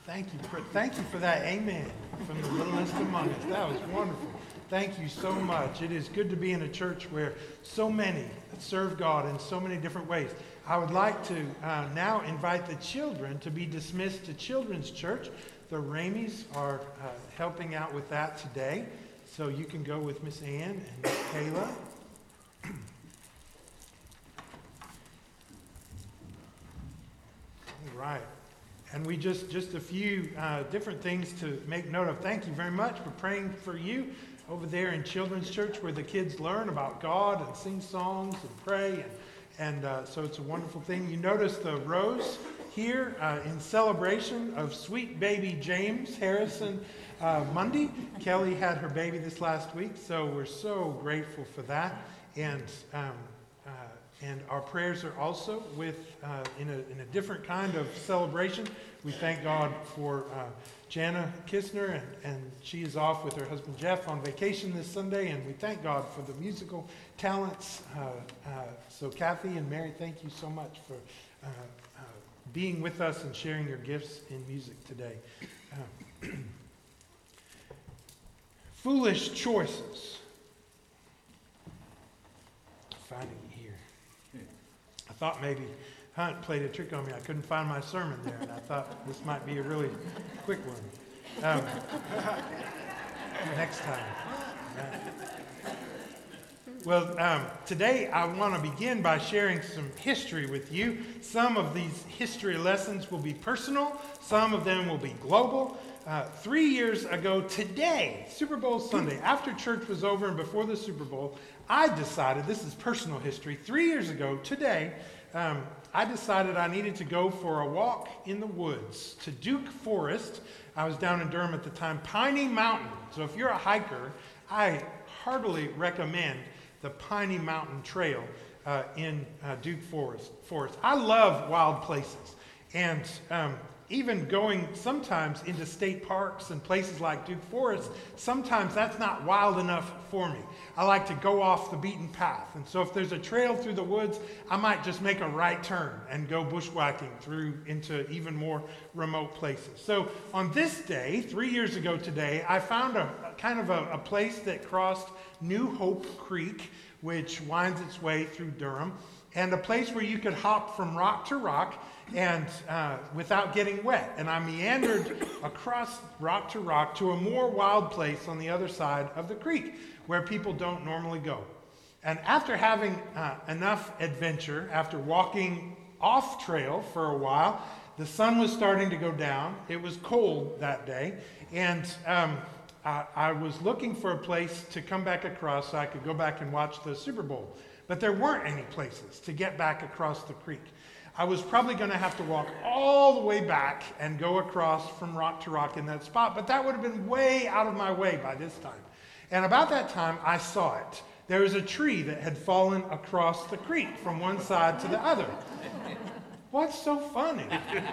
Thank you for that amen from the littlest among us. That was wonderful. Thank you so much. It is good to be in a church where so many serve God in so many different ways. I would like to now invite the children to be dismissed to Children's Church. The Ramies are helping out with that today. So you can go with Miss Ann and Miss Kayla. All right. And we just a few different things to make note of. Thank you very much for praying for you over there in Children's Church where the kids learn about God and sing songs and pray. And so it's a wonderful thing. You notice the rows here in celebration of sweet baby James Harrison Mundy. Kelly had her baby this last week, so we're so grateful for that. And our prayers are also in a different kind of celebration. We thank God for Jana Kistner, and she is off with her husband Jeff on vacation this Sunday, and we thank God for the musical talents. So Kathy and Mary, thank you so much for being with us and sharing your gifts in music today. Foolish choices. Finding it here. I thought maybe Hunt played a trick on me. I couldn't find my sermon there, and I thought this might be a really quick one. Next time. Well, today I want to begin by sharing some history with you. Some of these history lessons will be personal. Some of them will be global. 3 years ago today, Super Bowl Sunday, after church was over and before the Super Bowl, I decided, this is personal history, 3 years ago today, I decided I needed to go for a walk in the woods to Duke Forest. I was down in Durham at the time, Piney Mountain. So if you're a hiker, I heartily recommend the Piney Mountain Trail in Duke Forest. I love wild places. And even going sometimes into state parks and places like Duke Forest, sometimes that's not wild enough for me. I like to go off the beaten path. And so if there's a trail through the woods, I might just make a right turn and go bushwhacking through into even more remote places. So on this day, 3 years ago today, I found a kind of a place that crossed New Hope Creek, which winds its way through Durham, and a place where you could hop from rock to rock and without getting wet. And I meandered across rock to a more wild place on the other side of the creek where people don't normally go. And after having enough adventure, after walking off trail for a while, the sun was starting to go down. It was cold that day, and I was looking for a place to come back across so I could go back and watch the Super Bowl. But there weren't any places to get back across the creek. I was probably going to have to walk all the way back and go across from rock to rock in that spot, but that would have been way out of my way by this time. And about that time, I saw it. There was a tree that had fallen across the creek from one side to the other. What's so funny?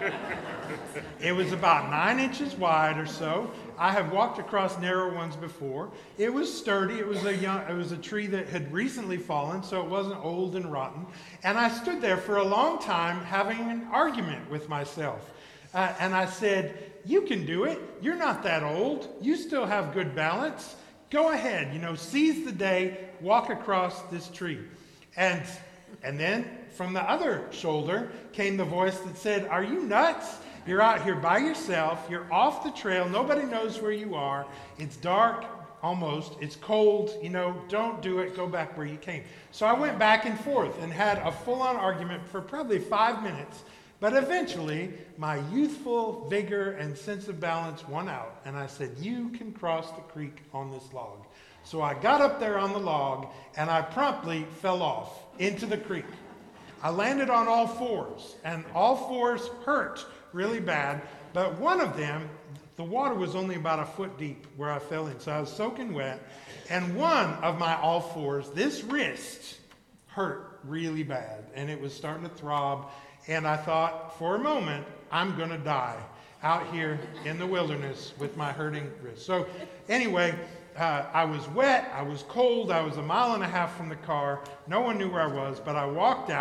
It was about 9 inches wide or so. I have walked across narrow ones before. It was sturdy. It was a tree that had recently fallen, so it wasn't old and rotten. And I stood there for a long time having an argument with myself. And I said, "You can do it. You're not that old. You still have good balance. Go ahead, seize the day, walk across this tree." And then from the other shoulder came the voice that said, "Are you nuts? You're out here by yourself. You're off the trail. Nobody knows where you are. It's dark, almost. It's cold. Don't do it. Go back where you came." So I went back and forth and had a full-on argument for probably 5 minutes. But eventually, my youthful vigor and sense of balance won out. And I said, "You can cross the creek on this log." So I got up there on the log, and I promptly fell off into the creek. I landed on all fours, and all fours hurt really bad, but one of them, the water was only about a foot deep where I fell in, so I was soaking wet, and one of my all fours, this wrist, hurt really bad, and it was starting to throb, and I thought, for a moment, I'm going to die out here in the wilderness with my hurting wrist. So anyway, I was wet, I was cold, I was 1.5 miles from the car, no one knew where I was, but I walked out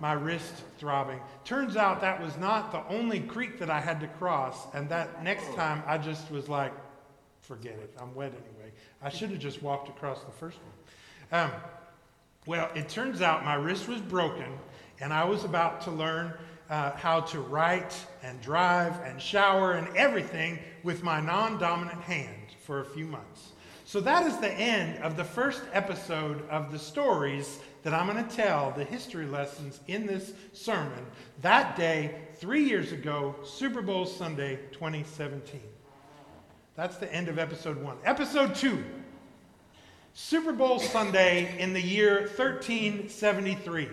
my wrist throbbing. Turns out that was not the only creek that I had to cross, and that next time I just was like, forget it, I'm wet anyway. I should have just walked across the first one. Well, it turns out my wrist was broken, and I was about to learn how to write and drive and shower and everything with my non-dominant hand for a few months. So that is the end of the first episode of the stories that I'm going to tell, the history lessons in this sermon, that day, 3 years ago, Super Bowl Sunday, 2017. That's the end of episode 1. Episode 2, Super Bowl Sunday in the year 1373.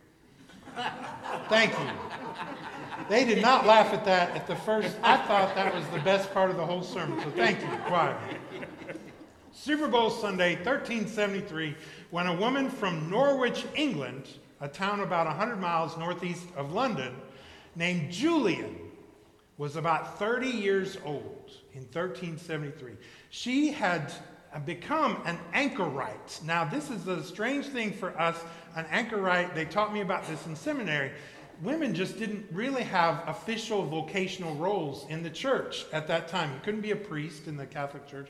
Thank you. They did not laugh at that at the first. I thought that was the best part of the whole sermon, so thank you, choir. Super Bowl Sunday, 1373, when a woman from Norwich, England, a town about 100 miles northeast of London, named Julian, was about 30 years old in 1373. She had become an anchorite. Now, this is a strange thing for us, an anchorite. They taught me about this in seminary. Women just didn't really have official vocational roles in the church at that time. You couldn't be a priest in the Catholic Church.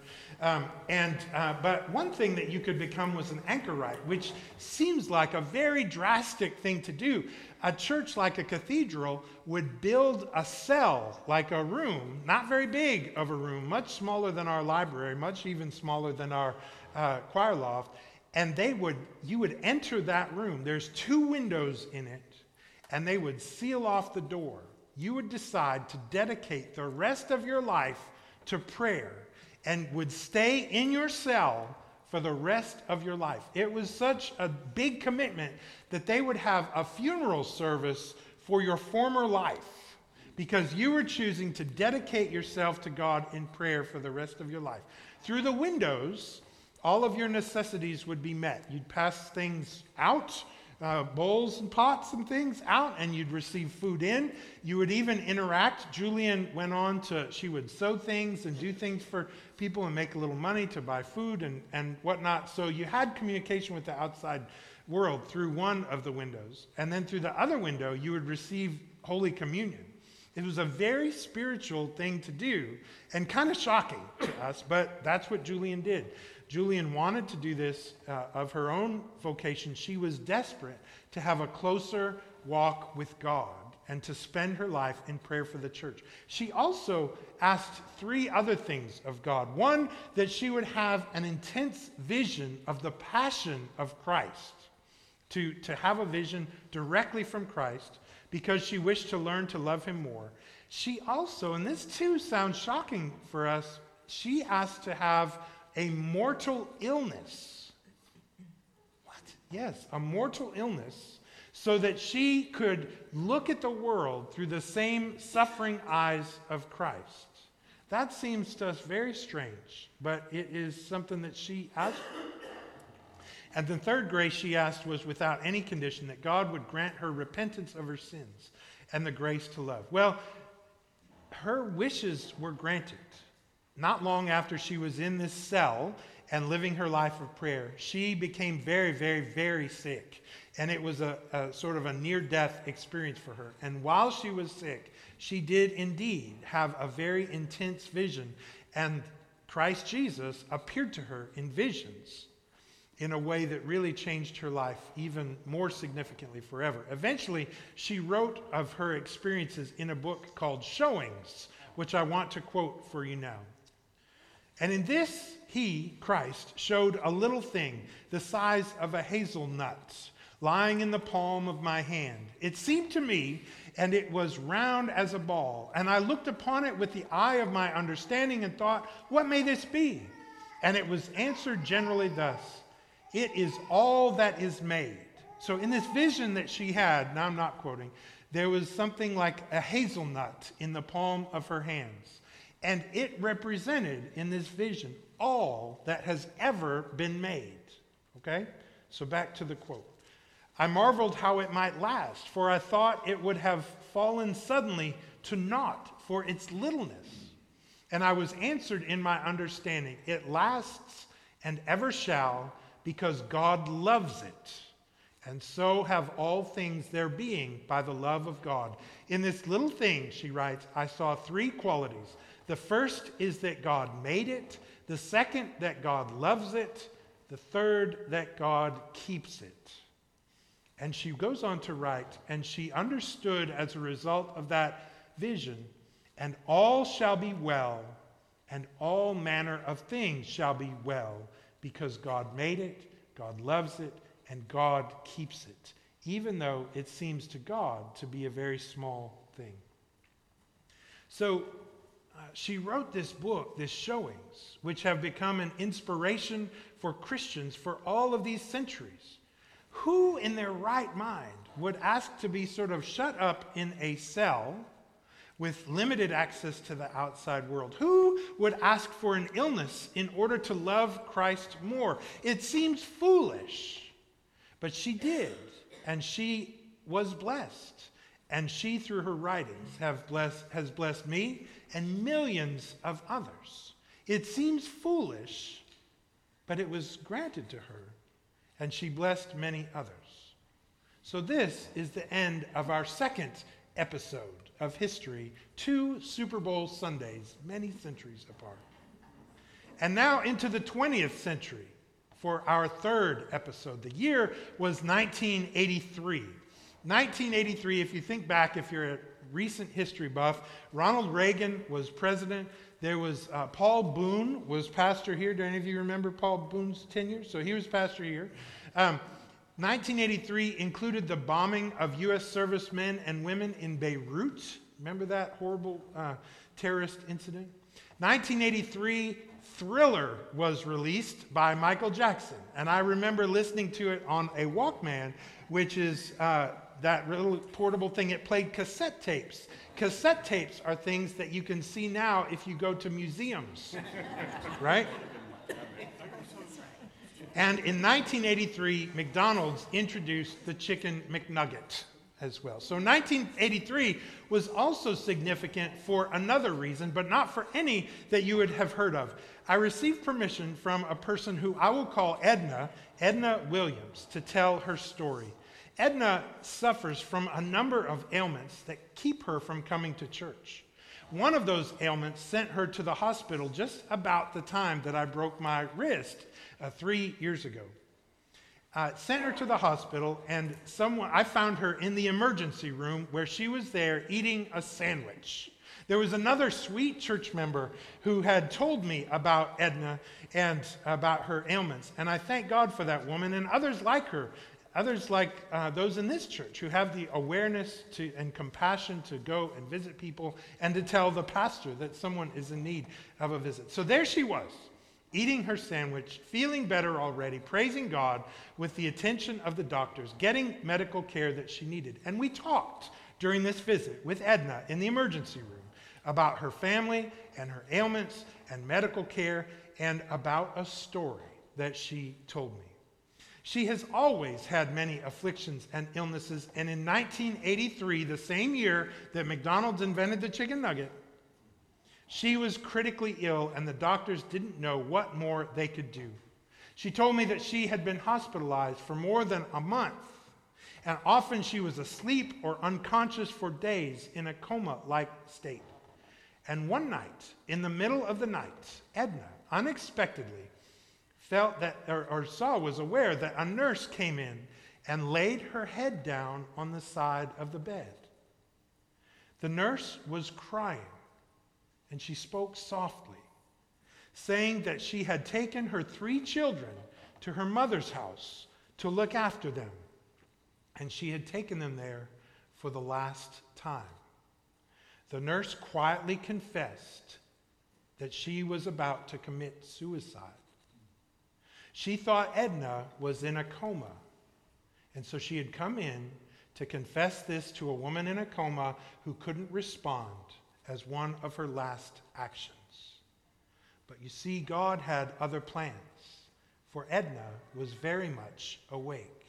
But one thing that you could become was an anchorite, which seems like a very drastic thing to do. A church like a cathedral would build a cell, like a room, not very big of a room, much smaller than our library, much even smaller than our choir loft. And you would enter that room. There's 2 windows in it. And they would seal off the door. You would decide to dedicate the rest of your life to prayer and would stay in your cell for the rest of your life. It was such a big commitment that they would have a funeral service for your former life because you were choosing to dedicate yourself to God in prayer for the rest of your life. Through the windows, all of your necessities would be met. You'd pass things out, bowls and pots and things out, and you'd receive food in. You would even interact. Julian went on she would sew things and do things for people and make a little money to buy food and whatnot. So you had communication with the outside world through one of the windows. And then through the other window, you would receive Holy Communion. It was a very spiritual thing to do and kind of shocking to us, but that's what Julian did. Julian wanted to do this of her own vocation. She was desperate to have a closer walk with God and to spend her life in prayer for the church. She also asked 3 other things of God. One, that she would have an intense vision of the passion of Christ, to have a vision directly from Christ because she wished to learn to love him more. She also, and this too sounds shocking for us, she asked to have a mortal illness. What? Yes, a mortal illness, so that she could look at the world through the same suffering eyes of Christ. That seems to us very strange, but it is something that she asked. And the third grace she asked was without any condition, that God would grant her repentance of her sins and the grace to love. Well, her wishes were granted. Not long after she was in this cell and living her life of prayer, she became very, very, very sick. And it was a sort of a near-death experience for her. And while she was sick, she did indeed have a very intense vision. And Christ Jesus appeared to her in visions in a way that really changed her life even more significantly forever. Eventually, she wrote of her experiences in a book called Showings, which I want to quote for you now. And in this, he, Christ, showed a little thing the size of a hazelnut lying in the palm of my hand. It seemed to me, and it was round as a ball. And I looked upon it with the eye of my understanding and thought, what may this be? And it was answered generally thus, it is all that is made. So in this vision that she had, now I'm not quoting, there was something like a hazelnut in the palm of her hands. And it represented in this vision all that has ever been made. Okay? So back to the quote. I marveled how it might last, for I thought it would have fallen suddenly to naught for its littleness. And I was answered in my understanding, it lasts and ever shall, because God loves it, And so have all things their being by the love of God. In this little thing, she writes, I saw three qualities. The first is that God made it. The second, that God loves it. The third, that God keeps it. And she goes on to write, and she understood as a result of that vision, and all shall be well, and all manner of things shall be well, because God made it, God loves it, and God keeps it, even though it seems to God to be a very small thing. So she wrote this book, this Showings, which have become an inspiration for Christians for all of these centuries. Who in their right mind would ask to be sort of shut up in a cell with limited access to the outside world? Who would ask for an illness in order to love Christ more? It seems foolish, but she did, and she was blessed. And she, through her writings, has blessed me and millions of others. It seems foolish, but it was granted to her, and she blessed many others. So this is the end of our second episode of history, 2 Super Bowl Sundays, many centuries apart. And now into the 20th century for our third episode. The year was 1983. 1983, if you think back, if you're a recent history buff, Ronald Reagan was president. There was Paul Boone was pastor here. Do any of you remember Paul Boone's tenure? So he was pastor here. 1983 included the bombing of U.S. servicemen and women in Beirut. Remember that horrible terrorist incident? 1983, Thriller was released by Michael Jackson. And I remember listening to it on a Walkman, which is that little portable thing. It played cassette tapes. Cassette tapes are things that you can see now if you go to museums, right? And in 1983, McDonald's introduced the Chicken McNugget as well. So 1983 was also significant for another reason, but not for any that you would have heard of. I received permission from a person who I will call Edna Williams, to tell her story. Edna suffers from a number of ailments that keep her from coming to church. One of those ailments sent her to the hospital just about the time that I broke my wrist 3 years ago. Sent her to the hospital, and I found her in the emergency room where she was there eating a sandwich. There was another sweet church member who had told me about Edna and about her ailments, and I thank God for that woman and others like her. Others like those in this church who have the awareness and compassion to go and visit people and to tell the pastor that someone is in need of a visit. So there she was, eating her sandwich, feeling better already, praising God with the attention of the doctors, getting medical care that she needed. And we talked during this visit with Edna in the emergency room about her family and her ailments and medical care and about a story that she told me. She has always had many afflictions and illnesses, and in 1983, the same year that McDonald's invented the chicken nugget, she was critically ill, and the doctors didn't know what more they could do. She told me that she had been hospitalized for more than a month, and often she was asleep or unconscious for days in a coma-like state. And one night, in the middle of the night, Edna unexpectedly felt that, was aware that a nurse came in and laid her head down on the side of the bed. The nurse was crying, and she spoke softly, saying that she had taken her 3 children to her mother's house to look after them, and she had taken them there for the last time. The nurse quietly confessed that she was about to commit suicide. She thought Edna was in a coma, and so she had come in to confess this to a woman in a coma who couldn't respond as one of her last actions. But you see, God had other plans, for Edna was very much awake.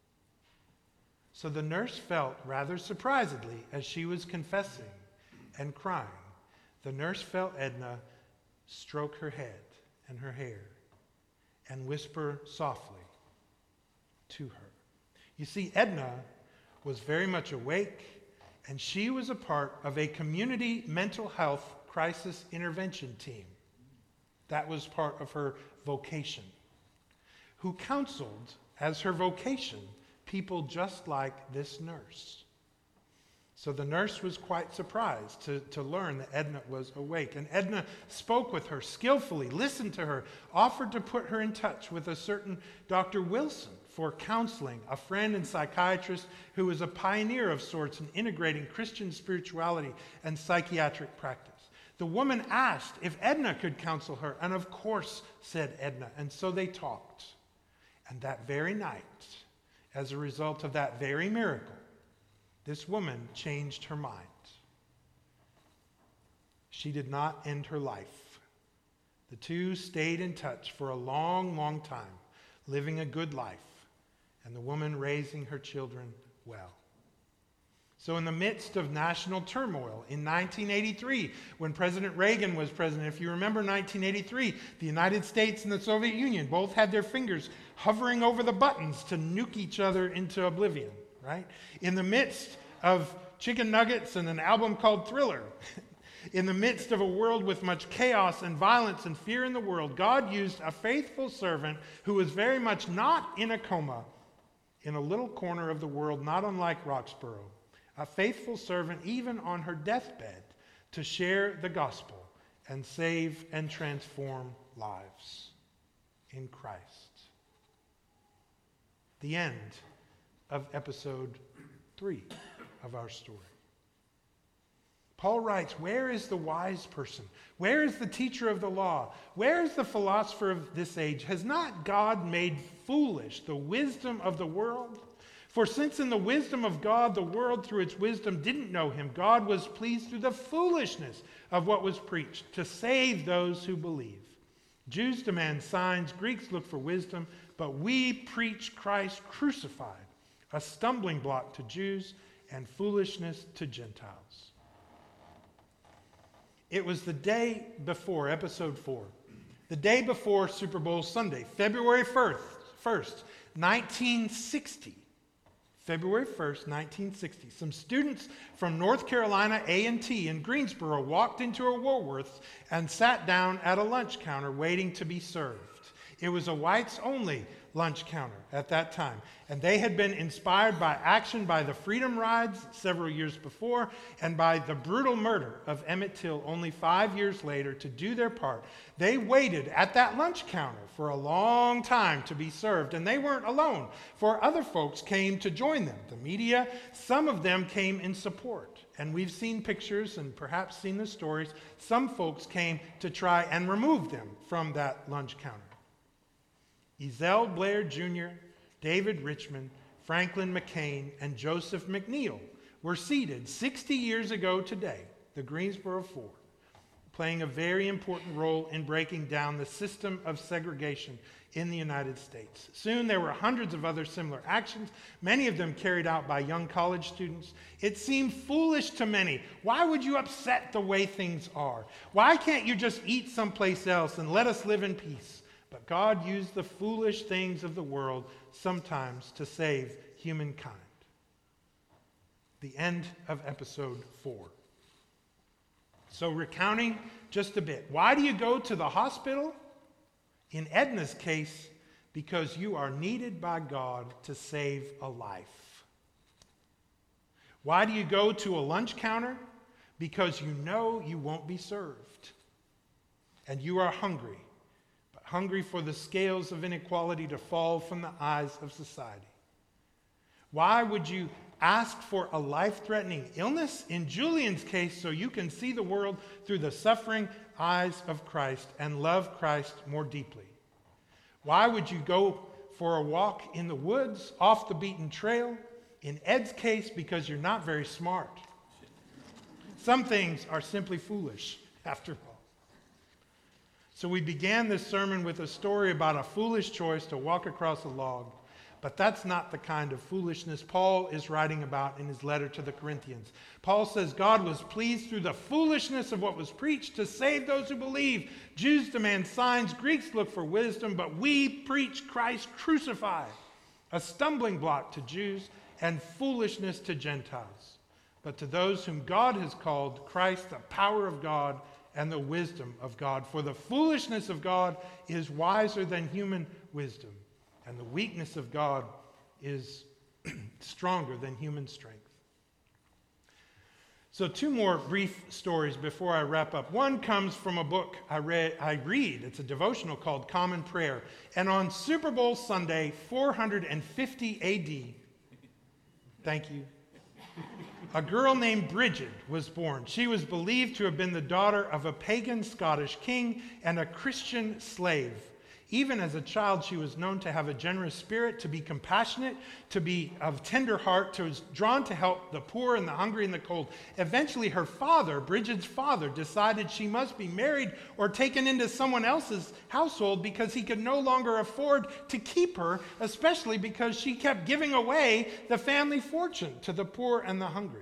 So the nurse felt rather surprisedly as she was confessing and crying. The nurse felt Edna stroke her head and her hair and whisper softly to her, You see, Edna was very much awake, and she was a part of a community mental health crisis intervention team. That was part of her vocation, who counseled as her vocation people just like this nurse. So the nurse was quite surprised to learn that Edna was awake. And Edna spoke with her skillfully, listened to her, offered to put her in touch with a certain Dr. Wilson for counseling, a friend and psychiatrist who was a pioneer of sorts in integrating Christian spirituality and psychiatric practice. The woman asked if Edna could counsel her, and of course, said Edna. And so they talked. And that very night, as a result of that very miracle, this woman changed her mind. She did not end her life. The two stayed in touch for a long, long time, living a good life, and the woman raising her children well. So in the midst of national turmoil in 1983, when President Reagan was president, if you remember 1983, the United States and the Soviet Union both had their fingers hovering over the buttons to nuke each other into oblivion, right? In the midst of chicken nuggets and an album called Thriller, in the midst of a world with much chaos and violence and fear in the world, God used a faithful servant who was very much not in a coma, in a little corner of the world, not unlike Roxborough. A faithful servant, even on her deathbed, to share the gospel and save and transform lives in Christ. The end of episode 3 of our story. Paul writes, where is the wise person? Where is the teacher of the law? Where is the philosopher of this age? Has not God made foolish the wisdom of the world? For since in the wisdom of God, the world through its wisdom didn't know him, God was pleased through the foolishness of what was preached to save those who believe. Jews demand signs, Greeks look for wisdom, but we preach Christ crucified, a stumbling block to Jews and foolishness to Gentiles. It was the day before, episode 4, the day before Super Bowl Sunday, February 1st, 1960. February 1st, 1960, some students from North Carolina A&T in Greensboro walked into a Woolworth's and sat down at a lunch counter waiting to be served. It was a whites-only lunch counter at that time, and they had been inspired by action by the Freedom Rides several years before and by the brutal murder of Emmett Till only 5 years later to do their part. They waited at that lunch counter for a long time to be served, and they weren't alone, for other folks came to join them. The media, some of them came in support, and we've seen pictures and perhaps seen the stories. Some folks came to try and remove them from that lunch counter. Ezell Blair Jr., David Richmond, Franklin McCain, and Joseph McNeil were seated 60 years ago today, the Greensboro Four, playing a very important role in breaking down the system of segregation in the United States. Soon there were hundreds of other similar actions, many of them carried out by young college students. It seemed foolish to many. Why would you upset the way things are? Why can't you just eat someplace else and let us live in peace? But God used the foolish things of the world sometimes to save humankind. The end of episode 4. So recounting just a bit. Why do you go to the hospital? In Edna's case, because you are needed by God to save a life. Why do you go to a lunch counter? Because you know you won't be served. And you are hungry. Hungry for the scales of inequality to fall from the eyes of society. Why would you ask for a life-threatening illness? In Julian's case, so you can see the world through the suffering eyes of Christ and love Christ more deeply. Why would you go for a walk in the woods, off the beaten trail? In Ed's case, because you're not very smart. Some things are simply foolish, after all. So we began this sermon with a story about a foolish choice to walk across a log. But that's not the kind of foolishness Paul is writing about in his letter to the Corinthians. Paul says God was pleased through the foolishness of what was preached to save those who believe. Jews demand signs, Greeks look for wisdom, but we preach Christ crucified, a stumbling block to Jews and foolishness to Gentiles. But to those whom God has called, Christ, the power of God and the wisdom of God. For the foolishness of God is wiser than human wisdom, and the weakness of God is stronger than human strength. So 2 more brief stories before I wrap up. One comes from a book I read. It's a devotional called Common Prayer. And on Super Bowl Sunday, 450 AD, thank you, a girl named Bridget was born. She was believed to have been the daughter of a pagan Scottish king and a Christian slave. Even as a child, she was known to have a generous spirit, to be compassionate, to be of tender heart, to was drawn to help the poor and the hungry and the cold. Eventually, her father, Bridget's father, decided she must be married or taken into someone else's household because he could no longer afford to keep her, especially because she kept giving away the family fortune to the poor and the hungry.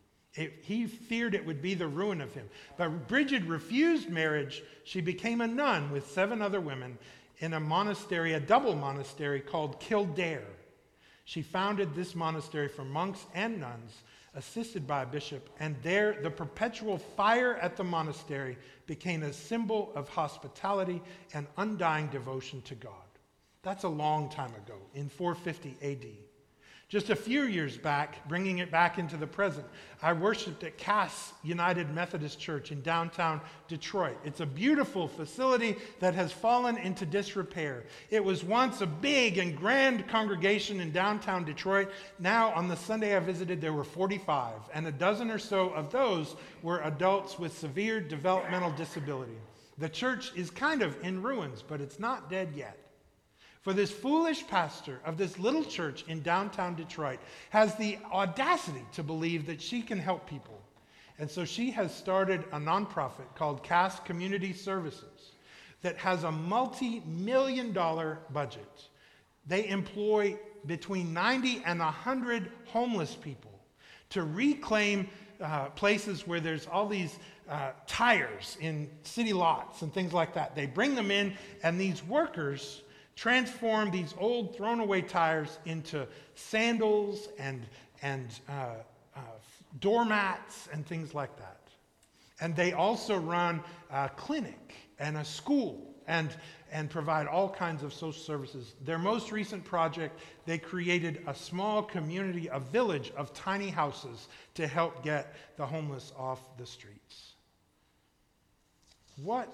He feared it would be the ruin of him. But Bridget refused marriage. She became a nun with 7 other women in a monastery, a double monastery called Kildare. She founded this monastery for monks and nuns, assisted by a bishop, and there the perpetual fire at the monastery became a symbol of hospitality and undying devotion to God. That's a long time ago, in 450 AD. Just a few years back, bringing it back into the present, I worshiped at Cass United Methodist Church in downtown Detroit. It's a beautiful facility that has fallen into disrepair. It was once a big and grand congregation in downtown Detroit. Now, on the Sunday I visited, there were 45, and a dozen or so of those were adults with severe developmental disability. The church is kind of in ruins, but it's not dead yet. For this foolish pastor of this little church in downtown Detroit has the audacity to believe that she can help people. And so she has started a nonprofit called Cass Community Services that has a multi-million-dollar budget. They employ between 90 and 100 homeless people to reclaim places where there's all these tires in city lots and things like that. They bring them in, and these workers transform these old thrown away tires into sandals and doormats and things like that. And they also run a clinic and a school and provide all kinds of social services. Their most recent project, they created a small community, a village of tiny houses to help get the homeless off the streets. Why?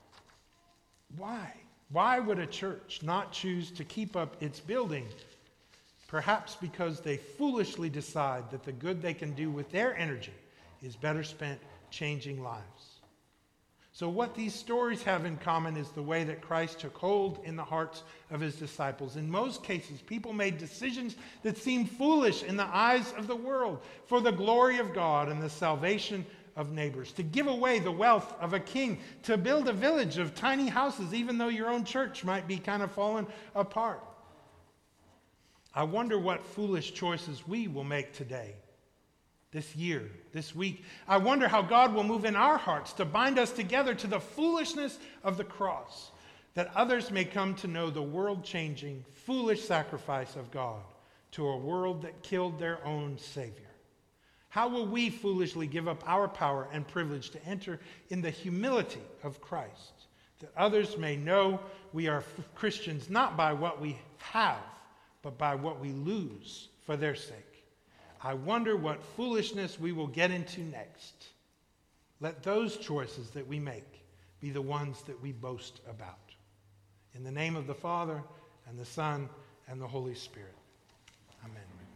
Why would a church not choose to keep up its building? Perhaps because they foolishly decide that the good they can do with their energy is better spent changing lives. So what these stories have in common is the way that Christ took hold in the hearts of his disciples. In most cases, people made decisions that seemed foolish in the eyes of the world for the glory of God and the salvation of neighbors, to give away the wealth of a king, to build a village of tiny houses, even though your own church might be kind of falling apart. I wonder what foolish choices we will make today, this year, this week. I wonder how God will move in our hearts to bind us together to the foolishness of the cross, that others may come to know the world-changing, foolish sacrifice of God to a world that killed their own Savior. How will we foolishly give up our power and privilege to enter in the humility of Christ, that others may know we are Christians not by what we have, but by what we lose for their sake? I wonder what foolishness we will get into next. Let those choices that we make be the ones that we boast about. In the name of the Father, and the Son, and the Holy Spirit. Amen.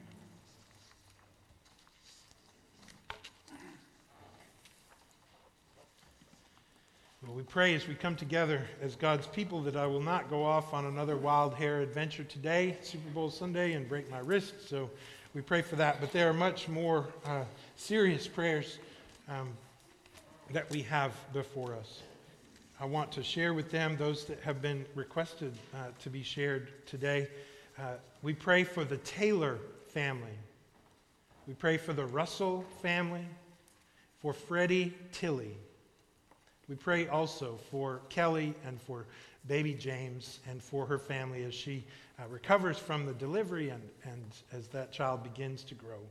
Well, we pray as we come together as God's people that I will not go off on another wild hair adventure today, Super Bowl Sunday, and break my wrist. So we pray for that. But there are much more serious prayers that we have before us. I want to share with them those that have been requested to be shared today. We pray for the Taylor family. We pray for the Russell family, for Freddie Tilley, We pray also for Kelly and for baby James and for her family as she recovers from the delivery and as that child begins to grow.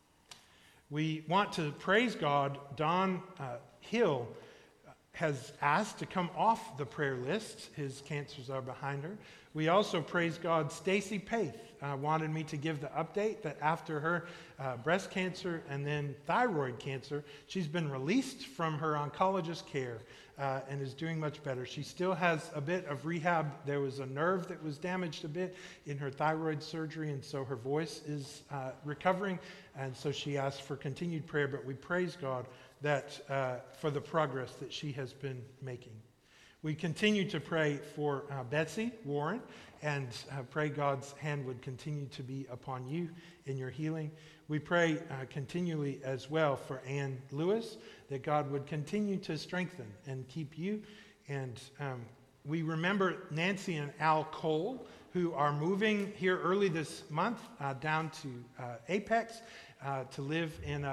We want to praise God. Don Hill has asked to come off the prayer list. His cancers are behind her. We also praise God. Stacy Paith wanted me to give the update that after her breast cancer and then thyroid cancer, she's been released from her oncologist care and is doing much better. She still has a bit of rehab. There was a nerve that was damaged a bit in her thyroid surgery, and so her voice is recovering, and so she asked for continued prayer, but we praise God that for the progress that she has been making. We continue to pray for Betsy Warren and pray God's hand would continue to be upon you in your healing. We pray continually as well for Ann Lewis, that God would continue to strengthen and keep you. And we remember Nancy and Al Cole, who are moving here early this month down to Apex to live in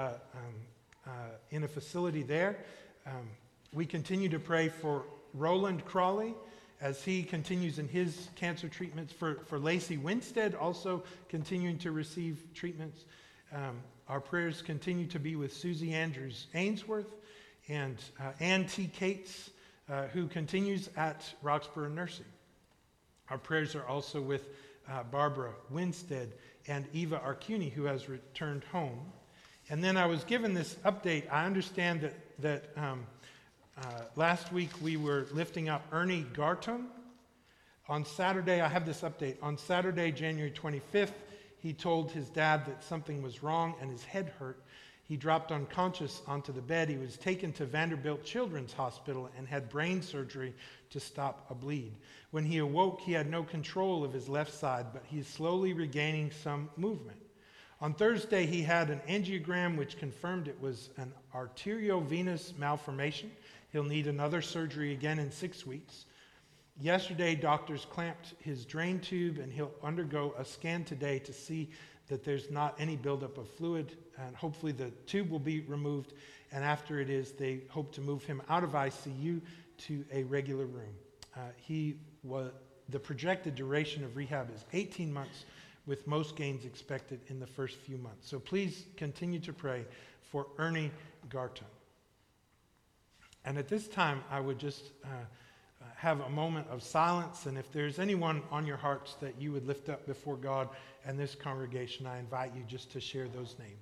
a facility there. We continue to pray for Roland Crawley as he continues in his cancer treatments, for Lacey Winstead also continuing to receive treatments. Our prayers continue to be with Susie Andrews Ainsworth and Ann T. Cates, who continues at Roxborough Nursing. Our prayers are also with Barbara Winstead and Eva Arcuni, who has returned home. And then I was given this update. I understand that last week we were lifting up Ernie Garton. On Saturday, I have this update. On Saturday, January 25th, he told his dad that something was wrong and his head hurt. He dropped unconscious onto the bed. He was taken to Vanderbilt Children's Hospital and had brain surgery to stop a bleed. When he awoke, he had no control of his left side, but he is slowly regaining some movement. On Thursday, he had an angiogram which confirmed it was an arteriovenous malformation. He'll need another surgery again in 6 weeks. Yesterday, doctors clamped his drain tube, and he'll undergo a scan today to see that there's not any buildup of fluid, and hopefully the tube will be removed, and after it is, they hope to move him out of ICU to a regular room. The projected duration of rehab is 18 months, with most gains expected in the first few months. So please continue to pray for Ernie Garton. And at this time, I would just have a moment of silence, and if there's anyone on your hearts that you would lift up before God and this congregation, I invite you just to share those names.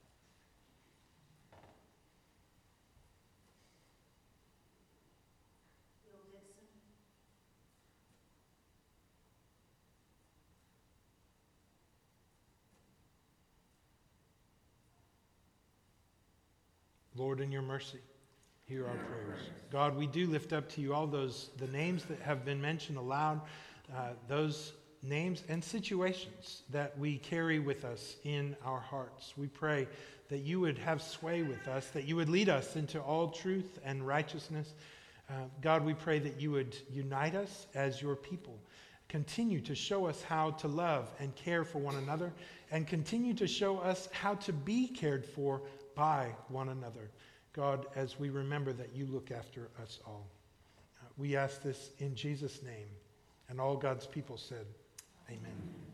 Lord, in your mercy, hear our prayers. God, we do lift up to you all the names that have been mentioned aloud, those names and situations that we carry with us in our hearts. We pray that you would have sway with us, that you would lead us into all truth and righteousness. God, we pray that you would unite us as your people. Continue to show us how to love and care for one another, and continue to show us how to be cared for by one another. God, as we remember that you look after us all. We ask this in Jesus' name. And all God's people said, amen.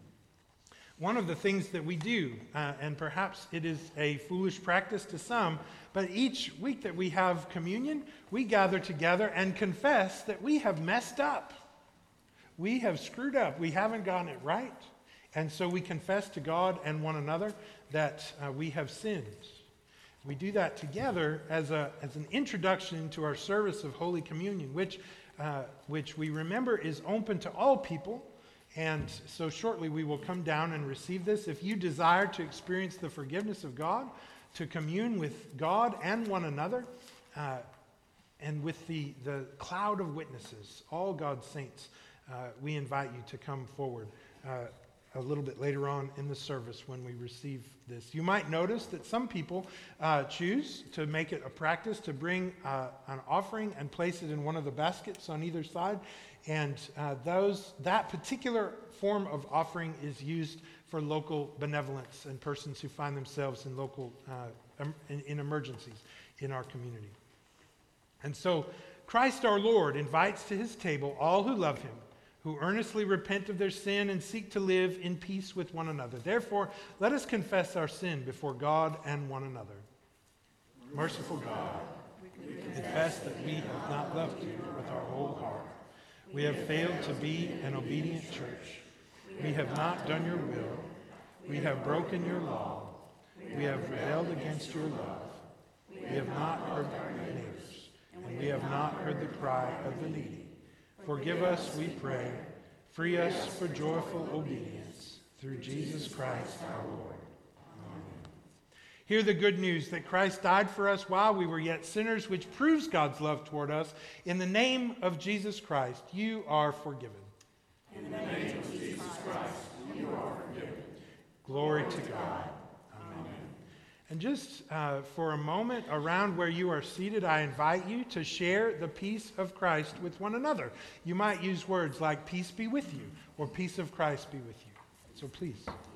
One of the things that we do, and perhaps it is a foolish practice to some, but each week that we have communion, we gather together and confess that we have messed up. We have screwed up. We haven't gotten it right. And so we confess to God and one another that we have sinned. We do that together as an introduction to our service of Holy Communion, which we remember is open to all people. And so shortly we will come down and receive this. If you desire to experience the forgiveness of God, to commune with God and one another, and with the cloud of witnesses, all God's saints, we invite you to come forward a little bit later on in the service when we receive this. You might notice that some people choose to make it a practice to bring an offering and place it in one of the baskets on either side. And that particular form of offering is used for local benevolence and persons who find themselves in local in emergencies in our community. And so Christ our Lord invites to his table all who love him, who earnestly repent of their sin and seek to live in peace with one another. Therefore, let us confess our sin before God and one another. Merciful God, we confess that we have not loved you with our whole heart. We have failed to be an obedient church. We have not done your will. We have broken your law. We have rebelled against your love. We have not heard our neighbors, and we have not heard the cry of the needy. Forgive us, we pray. Free us for joyful obedience. Through Jesus Christ our Lord. Amen. Hear the good news that Christ died for us while we were yet sinners, which proves God's love toward us. In the name of Jesus Christ, you are forgiven. In the name of Jesus Christ, you are forgiven. Glory to God. Amen. And just for a moment around where you are seated, I invite you to share the peace of Christ with one another. You might use words like peace be with you or peace of Christ be with you. So please.